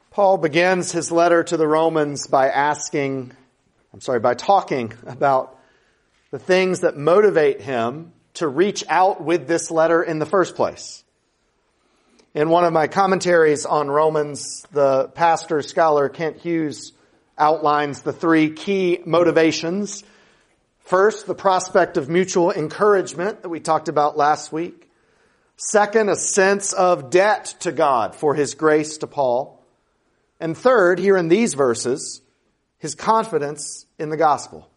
Paul begins his letter to the Romans by talking about the things that motivate him to reach out with this letter in the first place. In one of my commentaries on Romans, the pastor scholar Kent Hughes outlines the three key motivations. First, the prospect of mutual encouragement that we talked about last week. Second, a sense of debt to God for His grace to Paul. And third, here in these verses, his confidence in the gospel.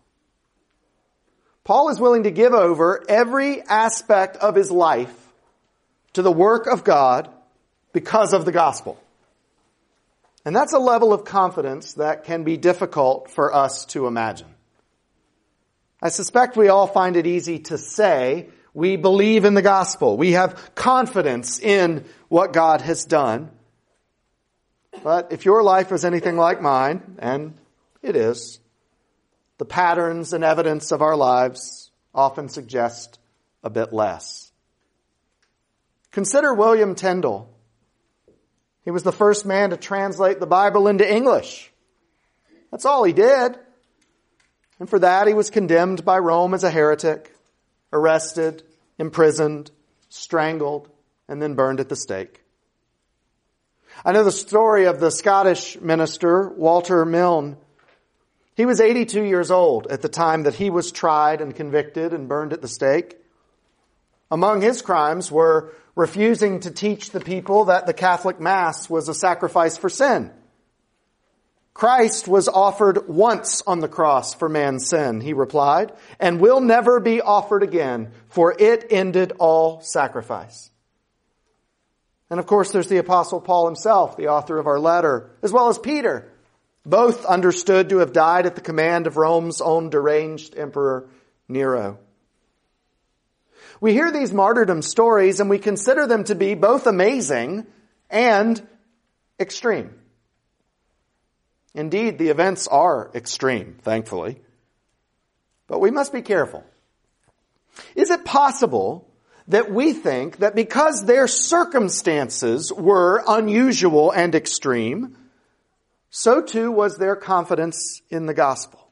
Paul is willing to give over every aspect of his life to the work of God because of the gospel. And that's a level of confidence that can be difficult for us to imagine. I suspect we all find it easy to say we believe in the gospel. We have confidence in what God has done. But if your life is anything like mine, and it is, the patterns and evidence of our lives often suggest a bit less. Consider William Tyndale. He was the first man to translate the Bible into English. That's all he did. And for that he was condemned by Rome as a heretic, arrested, imprisoned, strangled, and then burned at the stake. I know the story of the Scottish minister, Walter Milne. He was 82 years old at the time that he was tried and convicted and burned at the stake. Among his crimes were refusing to teach the people that the Catholic Mass was a sacrifice for sin. Christ was offered once on the cross for man's sin, he replied, and will never be offered again, for it ended all sacrifice. And of course, there's the Apostle Paul himself, the author of our letter, as well as Peter, both understood to have died at the command of Rome's own deranged Emperor Nero. We hear these martyrdom stories and we consider them to be both amazing and extreme. Indeed, the events are extreme, thankfully. But we must be careful. Is it possible that we think that because their circumstances were unusual and extreme, so too was their confidence in the gospel?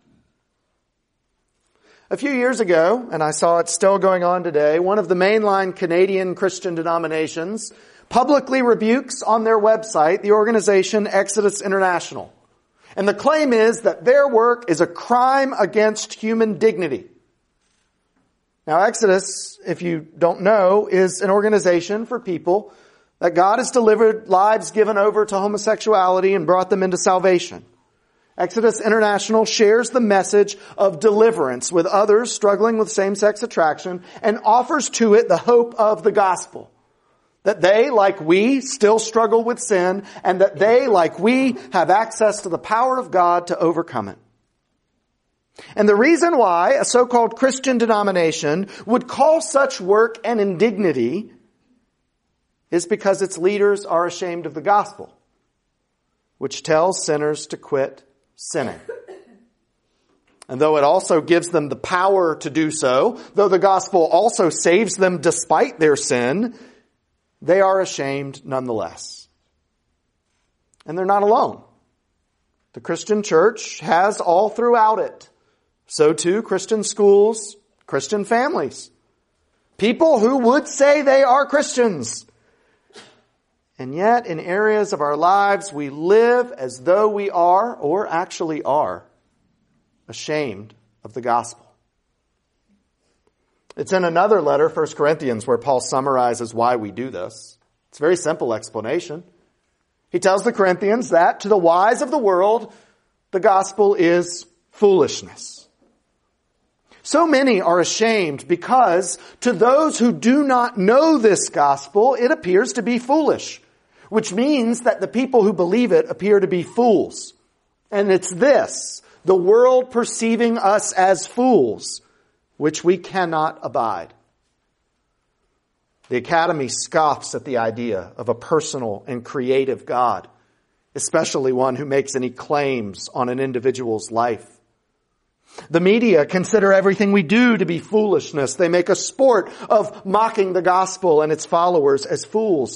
A few years ago, and I saw it still going on today, one of the mainline Canadian Christian denominations publicly rebukes on their website the organization Exodus International. And the claim is that their work is a crime against human dignity. Now, Exodus, if you don't know, is an organization for people that God has delivered lives given over to homosexuality and brought them into salvation. Exodus International shares the message of deliverance with others struggling with same-sex attraction and offers to it the hope of the gospel. That they, like we, still struggle with sin, and that they, like we, have access to the power of God to overcome it. And the reason why a so-called Christian denomination would call such work an indignity is because its leaders are ashamed of the gospel, which tells sinners to quit sinning. And though it also gives them the power to do so, though the gospel also saves them despite their sin, they are ashamed nonetheless. And they're not alone. The Christian church has all throughout it. So too Christian schools, Christian families. People who would say they are Christians. And yet in areas of our lives we live as though we are, or actually are, ashamed of the gospel. It's in another letter, 1 Corinthians, where Paul summarizes why we do this. It's a very simple explanation. He tells the Corinthians that to the wise of the world, the gospel is foolishness. So many are ashamed because to those who do not know this gospel, it appears to be foolish, which means that the people who believe it appear to be fools. And it's this, the world perceiving us as fools, which we cannot abide. The Academy scoffs at the idea of a personal and creative God, especially one who makes any claims on an individual's life. The media consider everything we do to be foolishness. They make a sport of mocking the gospel and its followers as fools.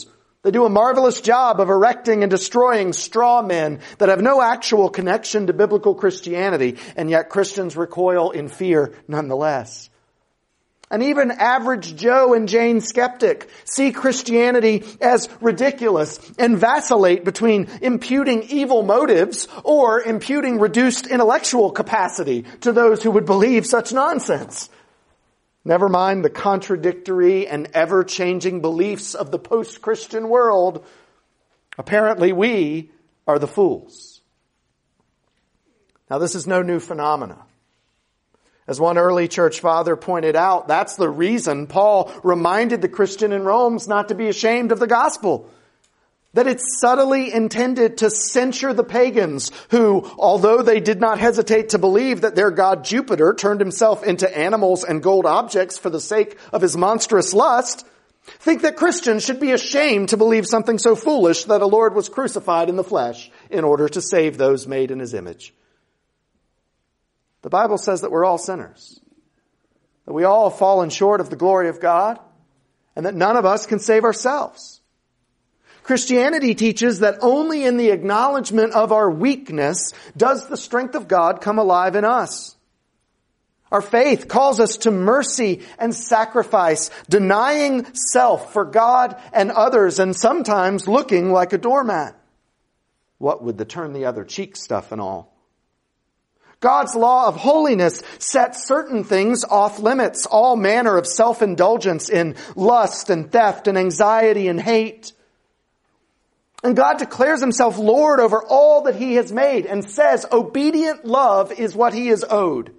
They do a marvelous job of erecting and destroying straw men that have no actual connection to biblical Christianity, and yet Christians recoil in fear nonetheless. And even average Joe and Jane skeptic see Christianity as ridiculous and vacillate between imputing evil motives or imputing reduced intellectual capacity to those who would believe such nonsense. Never mind the contradictory and ever-changing beliefs of the post-Christian world. Apparently we are the fools. Now this is no new phenomena. As one early church father pointed out, that's the reason Paul reminded the Christian in Rome not to be ashamed of the gospel. That it's subtly intended to censure the pagans who, although they did not hesitate to believe that their god Jupiter turned himself into animals and gold objects for the sake of his monstrous lust, think that Christians should be ashamed to believe something so foolish that a Lord was crucified in the flesh in order to save those made in his image. The Bible says that we're all sinners, that we all have fallen short of the glory of God, and that none of us can save ourselves. Christianity teaches that only in the acknowledgement of our weakness does the strength of God come alive in us. Our faith calls us to mercy and sacrifice, denying self for God and others, and sometimes looking like a doormat. What with the turn the other cheek stuff and all? God's law of holiness sets certain things off limits, all manner of self-indulgence in lust and theft and anxiety and hate. And God declares himself Lord over all that he has made and says obedient love is what he is owed.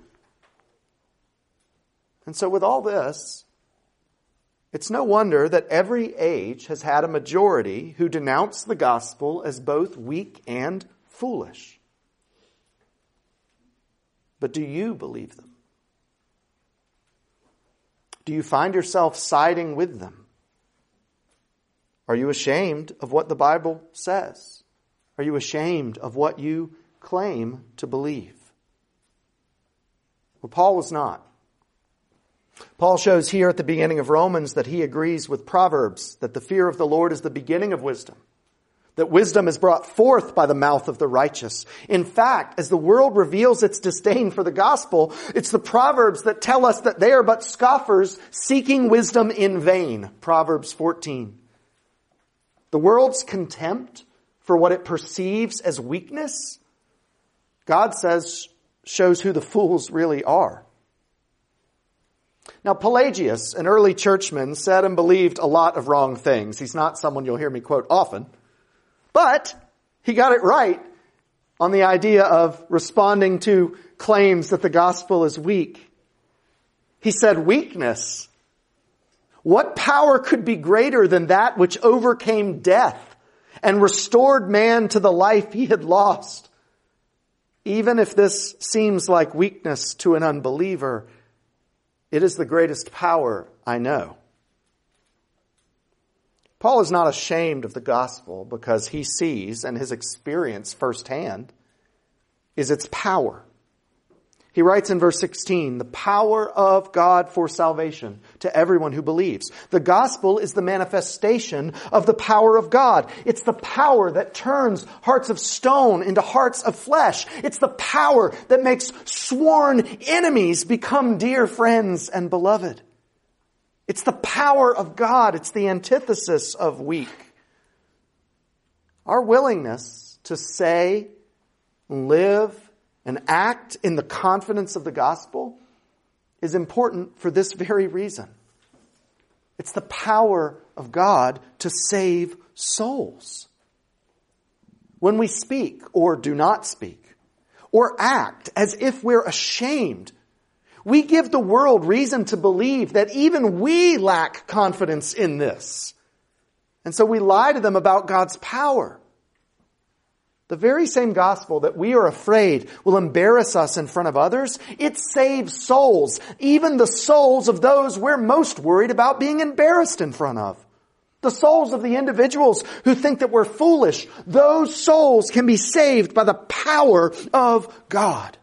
And so with all this, it's no wonder that every age has had a majority who denounce the gospel as both weak and foolish. But do you believe them? Do you find yourself siding with them? Are you ashamed of what the Bible says? Are you ashamed of what you claim to believe? Well, Paul was not. Paul shows here at the beginning of Romans that he agrees with Proverbs, that the fear of the Lord is the beginning of wisdom, that wisdom is brought forth by the mouth of the righteous. In fact, as the world reveals its disdain for the gospel, it's the Proverbs that tell us that they are but scoffers seeking wisdom in vain. Proverbs 14. The world's contempt for what it perceives as weakness, God says, shows who the fools really are. Now, Pelagius, an early churchman, said and believed a lot of wrong things. He's not someone you'll hear me quote often. But he got it right on the idea of responding to claims that the gospel is weak. He said, weakness. What power could be greater than that which overcame death and restored man to the life he had lost? Even if this seems like weakness to an unbeliever, it is the greatest power I know. Paul is not ashamed of the gospel because he sees, and his experience firsthand, is its power. He writes in verse 16, the power of God for salvation to everyone who believes. The gospel is the manifestation of the power of God. It's the power that turns hearts of stone into hearts of flesh. It's the power that makes sworn enemies become dear friends and beloved. It's the power of God. It's the antithesis of weak. Our willingness to say, live, and act in the confidence of the gospel is important for this very reason. It's the power of God to save souls. When we speak or do not speak, or act as if we're ashamed, we give the world reason to believe that even we lack confidence in this. And so we lie to them about God's power. The very same gospel that we are afraid will embarrass us in front of others, it saves souls, even the souls of those we're most worried about being embarrassed in front of. The souls of the individuals who think that we're foolish, those souls can be saved by the power of God.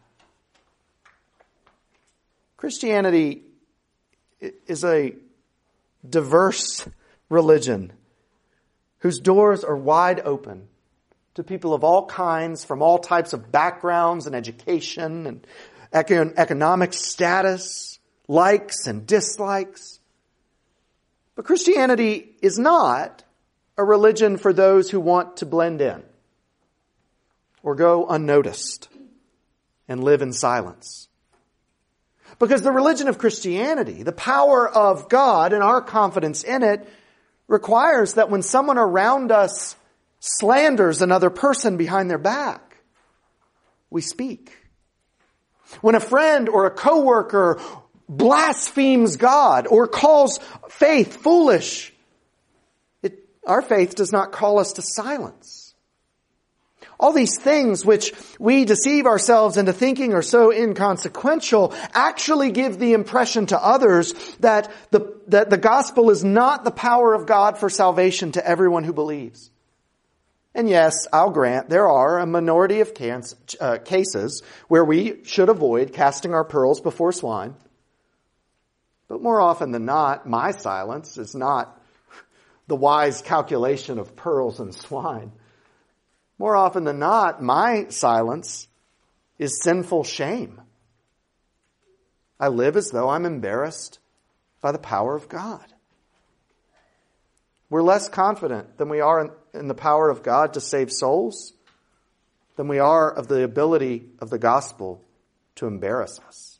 Christianity is a diverse religion whose doors are wide open to people of all kinds, from all types of backgrounds and education and economic status, likes and dislikes. But Christianity is not a religion for those who want to blend in or go unnoticed and live in silence. Because the religion of Christianity, the power of God and our confidence in it, requires that when someone around us slanders another person behind their back, we speak. When a friend or a coworker blasphemes God or calls faith foolish, our faith does not call us to silence. All these things which we deceive ourselves into thinking are so inconsequential actually give the impression to others that the gospel is not the power of God for salvation to everyone who believes. And yes, I'll grant there are a minority of cases where we should avoid casting our pearls before swine. But more often than not, my silence is not the wise calculation of pearls and swine. More often than not, my silence is sinful shame. I live as though I'm embarrassed by the power of God. We're less confident than we are in the power of God to save souls than we are of the ability of the gospel to embarrass us.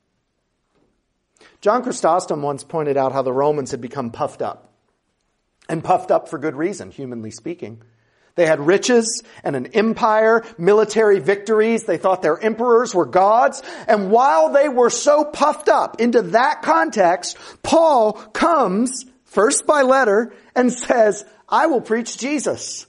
John Chrysostom once pointed out how the Romans had become puffed up. And puffed up for good reason, humanly speaking. They had riches and an empire, military victories. They thought their emperors were gods. And while they were so puffed up into that context, Paul comes, first by letter, and says, I will preach Jesus.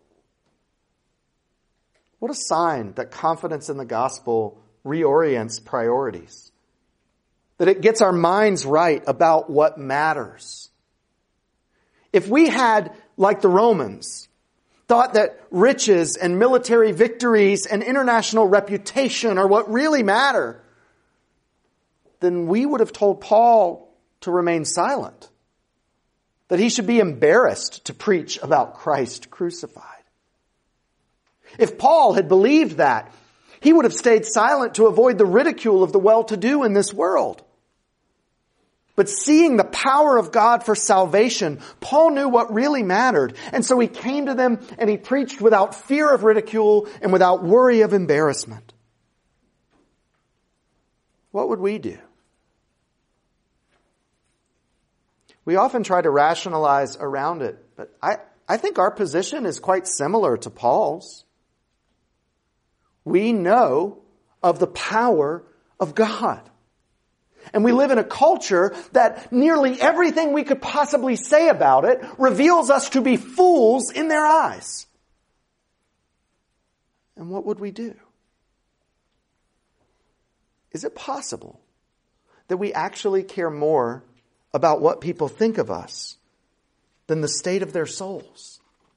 What a sign that confidence in the gospel reorients priorities. That it gets our minds right about what matters. If we had, like the Romans, thought that riches and military victories and international reputation are what really matter, then we would have told Paul to remain silent. That he should be embarrassed to preach about Christ crucified. If Paul had believed that, he would have stayed silent to avoid the ridicule of the well-to-do in this world. But seeing the power of God for salvation, Paul knew what really mattered. And so he came to them and he preached without fear of ridicule and without worry of embarrassment. What would we do? We often try to rationalize around it, but I think our position is quite similar to Paul's. We know of the power of God. And we live in a culture that nearly everything we could possibly say about it reveals us to be fools in their eyes. And what would we do? Is it possible that we actually care more about what people think of us than the state of their souls?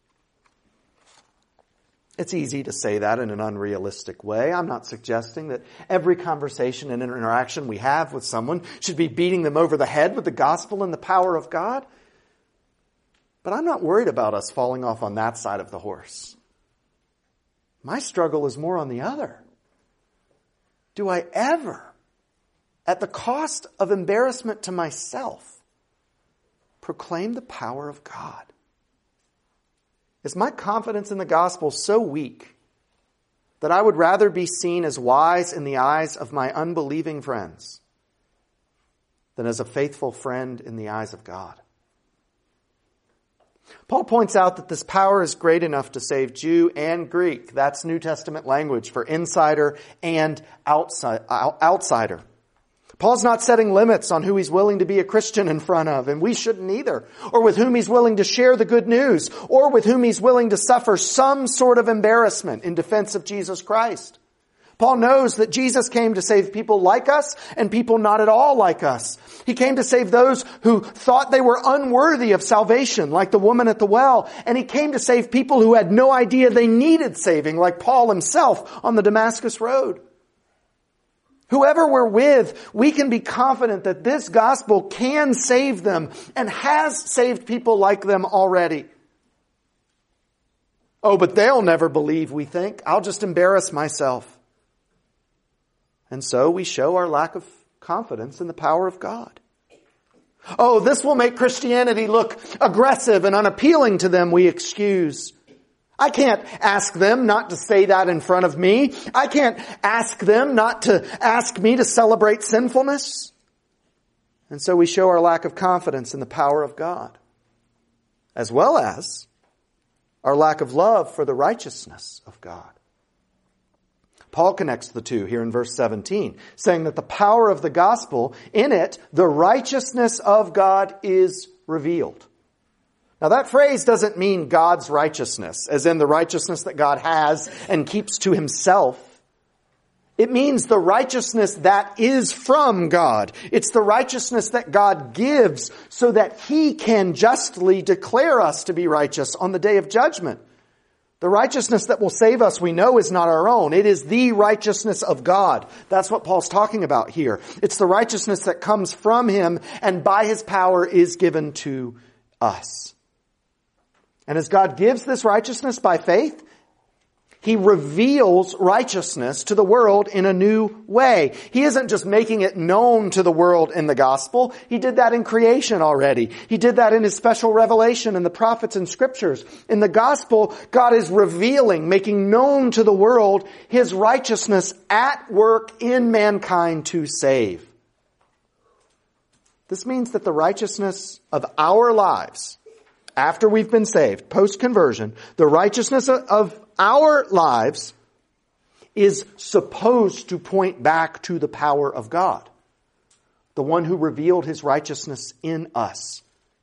It's easy to say that in an unrealistic way. I'm not suggesting that every conversation and interaction we have with someone should be beating them over the head with the gospel and the power of God. But I'm not worried about us falling off on that side of the horse. My struggle is more on the other. Do I ever, at the cost of embarrassment to myself, proclaim the power of God? Is my confidence in the gospel so weak that I would rather be seen as wise in the eyes of my unbelieving friends than as a faithful friend in the eyes of God? Paul points out that this power is great enough to save Jew and Greek. That's New Testament language for insider and outsider. Paul's not setting limits on who he's willing to be a Christian in front of, and we shouldn't either, or with whom he's willing to share the good news, or with whom he's willing to suffer some sort of embarrassment in defense of Jesus Christ. Paul knows that Jesus came to save people like us and people not at all like us. He came to save those who thought they were unworthy of salvation, like the woman at the well, and he came to save people who had no idea they needed saving, like Paul himself on the Damascus Road. Whoever we're with, we can be confident that this gospel can save them and has saved people like them already. Oh, but they'll never believe, we think. I'll just embarrass myself. And so we show our lack of confidence in the power of God. Oh, this will make Christianity look aggressive and unappealing to them, we excuse. I can't ask them not to say that in front of me. I can't ask them not to ask me to celebrate sinfulness. And so we show our lack of confidence in the power of God, as well as our lack of love for the righteousness of God. Paul connects the two here in verse 17, saying that the power of the gospel, in it, the righteousness of God is revealed. Now that phrase doesn't mean God's righteousness, as in the righteousness that God has and keeps to himself. It means the righteousness that is from God. It's the righteousness that God gives so that he can justly declare us to be righteous on the day of judgment. The righteousness that will save us, we know, is not our own. It is the righteousness of God. That's what Paul's talking about here. It's the righteousness that comes from him and by his power is given to us. And as God gives this righteousness by faith, he reveals righteousness to the world in a new way. He isn't just making it known to the world in the gospel. He did that in creation already. He did that in his special revelation in the prophets and scriptures. In the gospel, God is revealing, making known to the world his righteousness at work in mankind to save. This means that the righteousness of our lives, after we've been saved, post-conversion, the righteousness of our lives is supposed to point back to the power of God, the one who revealed his righteousness in us.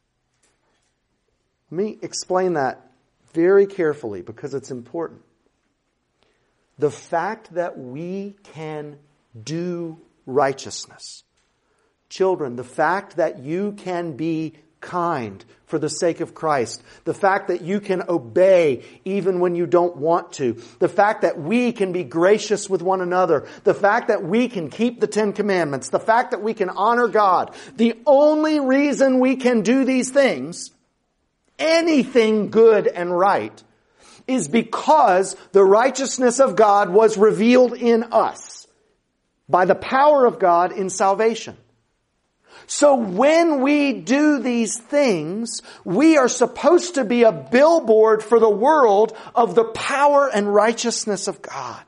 Let me explain that very carefully because it's important. The fact that we can do righteousness. Children, the fact that you can be kind for the sake of Christ. The fact that you can obey even when you don't want to. The fact that we can be gracious with one another. The fact that we can keep the 10 Commandments. The fact that we can honor God. The only reason we can do these things, anything good and right, is because the righteousness of God was revealed in us by the power of God in salvation. So when we do these things, we are supposed to be a billboard for the world of the power and righteousness of God.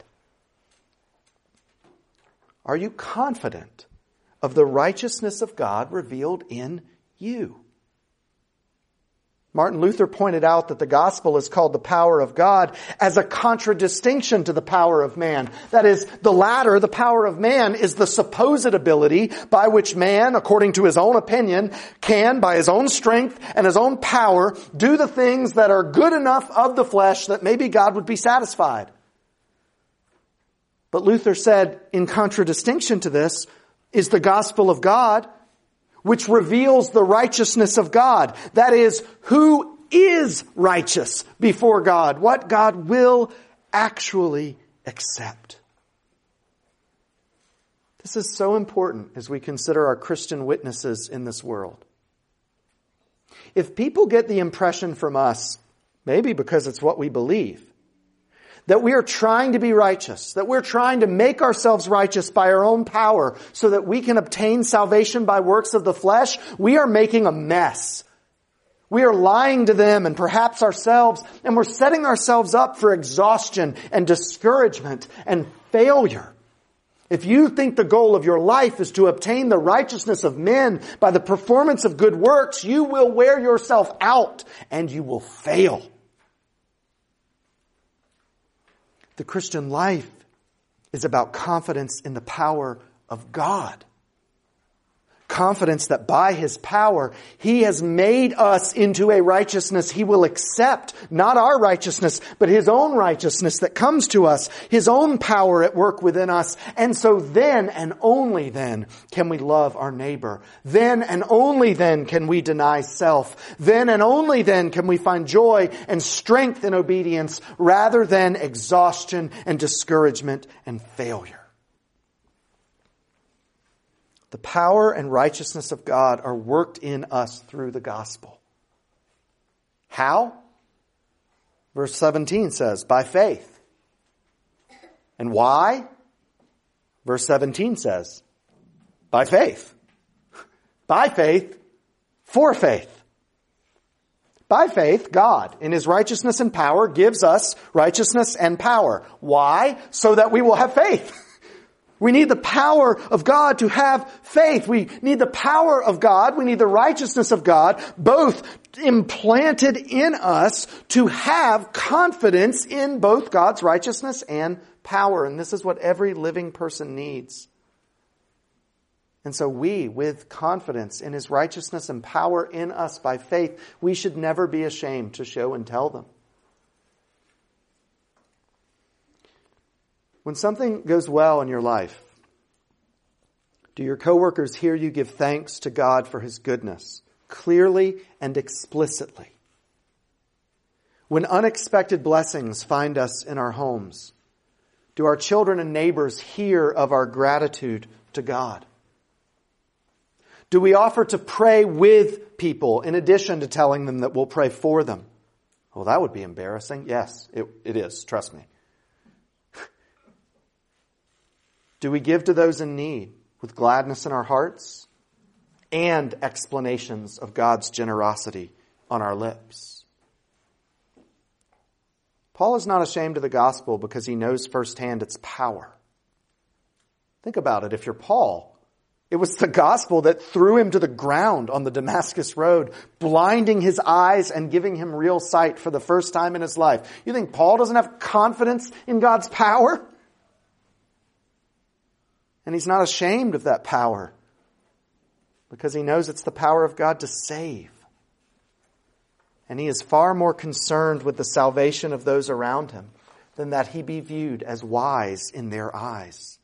Are you confident of the righteousness of God revealed in you? Martin Luther pointed out that the gospel is called the power of God as a contradistinction to the power of man. That is, the latter, the power of man, is the supposed ability by which man, according to his own opinion, can, by his own strength and his own power, do the things that are good enough of the flesh that maybe God would be satisfied. But Luther said, in contradistinction to this, is the gospel of God, which reveals the righteousness of God. That is, who is righteous before God, what God will actually accept. This is so important as we consider our Christian witnesses in this world. If people get the impression from us, maybe because it's what we believe, that we are trying to be righteous, that we're trying to make ourselves righteous by our own power so that we can obtain salvation by works of the flesh, we are making a mess. We are lying to them and perhaps ourselves, and we're setting ourselves up for exhaustion and discouragement and failure. If you think the goal of your life is to obtain the righteousness of men by the performance of good works, you will wear yourself out and you will fail. The Christian life is about confidence in the power of God. Confidence that by his power, he has made us into a righteousness he will accept. Not our righteousness, but his own righteousness that comes to us. His own power at work within us. And so then and only then can we love our neighbor. Then and only then can we deny self. Then and only then can we find joy and strength in obedience rather than exhaustion and discouragement and failure. The power and righteousness of God are worked in us through the gospel. How? Verse 17 says, by faith. And why? Verse 17 says, by faith. By faith, for faith. By faith, God, in His righteousness and power, gives us righteousness and power. Why? So that we will have faith. We need the power of God to have faith. We need the power of God. We need the righteousness of God, both implanted in us to have confidence in both God's righteousness and power. And this is what every living person needs. And so we, with confidence in His righteousness and power in us by faith, we should never be ashamed to show and tell them. When something goes well in your life, do your coworkers hear you give thanks to God for His goodness, clearly and explicitly? When unexpected blessings find us in our homes, do our children and neighbors hear of our gratitude to God? Do we offer to pray with people in addition to telling them that we'll pray for them? Well, that would be embarrassing. Yes, it is. Trust me. Do we give to those in need with gladness in our hearts and explanations of God's generosity on our lips? Paul is not ashamed of the gospel because he knows firsthand its power. Think about it. If you're Paul, it was the gospel that threw him to the ground on the Damascus road, blinding his eyes and giving him real sight for the first time in his life. You think Paul doesn't have confidence in God's power? And he's not ashamed of that power because he knows it's the power of God to save. And he is far more concerned with the salvation of those around him than that he be viewed as wise in their eyes.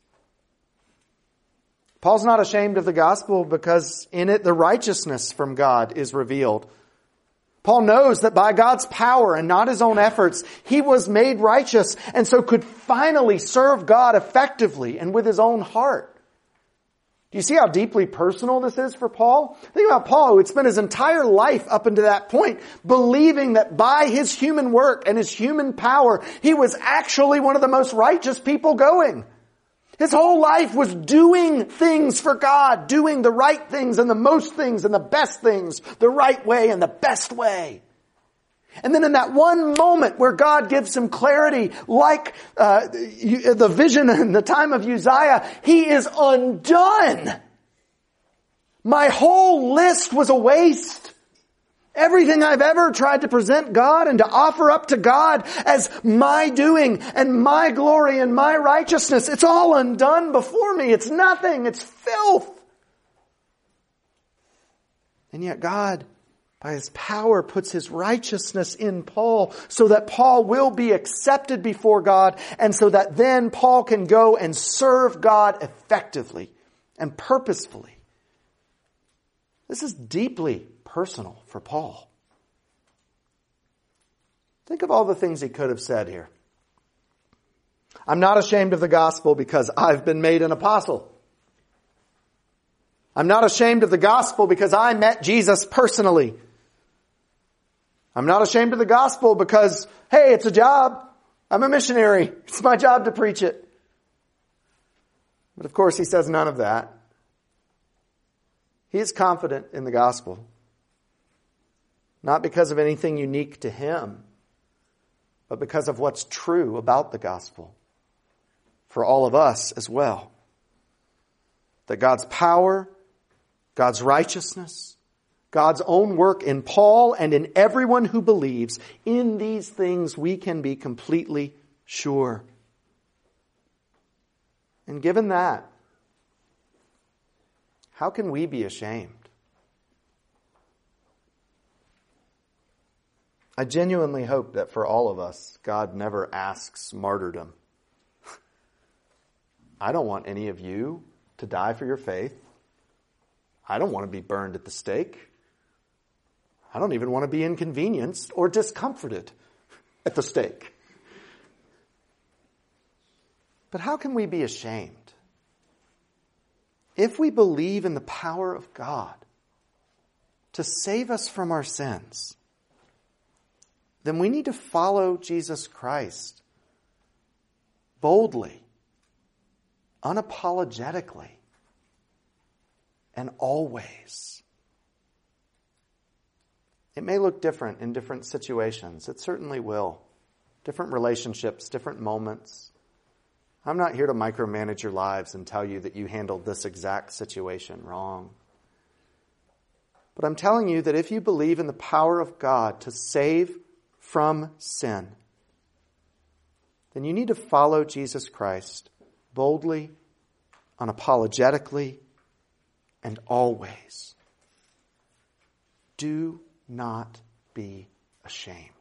Paul's not ashamed of the gospel because in it the righteousness from God is revealed. Paul knows that by God's power and not his own efforts, he was made righteous and so could finally serve God effectively and with his own heart. Do you see how deeply personal this is for Paul? Think about Paul, who had spent his entire life up until that point believing that by his human work and his human power, he was actually one of the most righteous people going. His whole life was doing things for God, doing the right things and the most things and the best things, the right way and the best way. And then in that one moment where God gives him clarity, like the vision in the time of Uzziah, he is undone. My whole list was a waste. Everything I've ever tried to present God and to offer up to God as my doing and my glory and my righteousness, it's all undone before me. It's nothing. It's filth. And yet God, by His power, puts His righteousness in Paul so that Paul will be accepted before God and so that then Paul can go and serve God effectively and purposefully. This is deeply personal for Paul. Think of all the things he could have said here. I'm not ashamed of the gospel because I've been made an apostle. I'm not ashamed of the gospel because I met Jesus personally. I'm not ashamed of the gospel because, hey, it's a job. I'm a missionary. It's my job to preach it. But of course, he says none of that. He is confident in the gospel. Not because of anything unique to him, but because of what's true about the gospel for all of us as well. That God's power, God's righteousness, God's own work in Paul and in everyone who believes, in these things we can be completely sure. And given that, how can we be ashamed? I genuinely hope that for all of us, God never asks martyrdom. I don't want any of you to die for your faith. I don't want to be burned at the stake. I don't even want to be inconvenienced or discomforted at the stake. But how can we be ashamed? If we believe in the power of God to save us from our sins, then we need to follow Jesus Christ boldly, unapologetically, and always. It may look different in different situations. It certainly will. Different relationships, different moments. I'm not here to micromanage your lives and tell you that you handled this exact situation wrong. But I'm telling you that if you believe in the power of God to save from sin, then you need to follow Jesus Christ boldly, unapologetically, and always. Do not be ashamed.